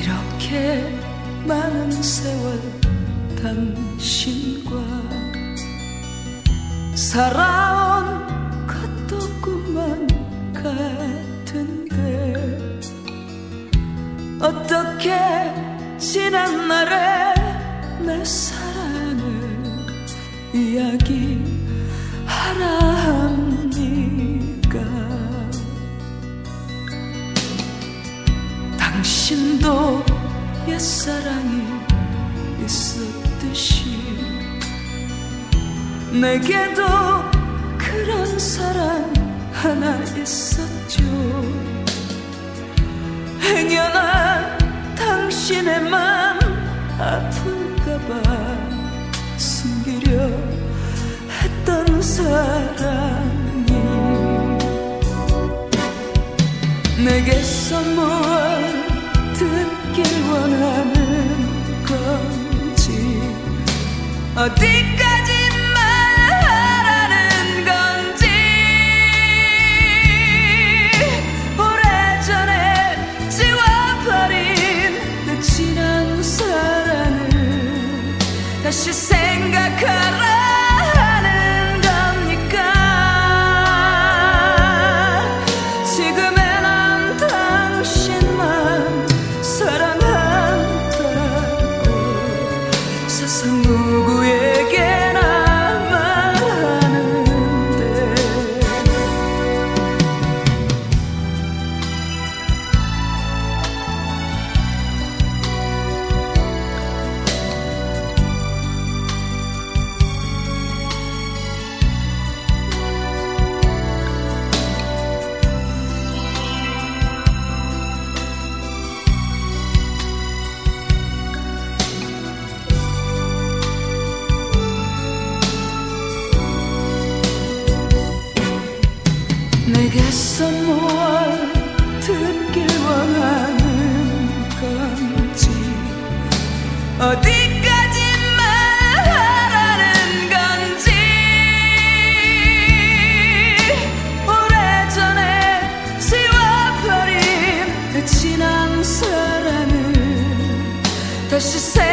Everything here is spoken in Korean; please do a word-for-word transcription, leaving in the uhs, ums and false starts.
이렇게 많은 세월 당신과 살아온 것도 꿈만 같은데 어떻게 지난 날에 내 사랑을 이야기하라 합니까? 당신도 옛사랑이 있었듯이 내게도 그런 사랑 하나 있었죠. 행여나 당신의 맘 아플까봐 숨기려 했던 사랑이 내게서 뭘 듣길 원하는 건지 어디까지 말하는 건지 오래전에 지워버린 내 지난 사랑을 다시 생각하라 하는 겁니까? 지금의 난 당신만 사랑한다고 세상 누구에게나 말하는데 내게서 뭘 듣길 원하는 건지 어디까지 말하라는 건지 오래전에 지워버린 내 지난 사랑을 다시 새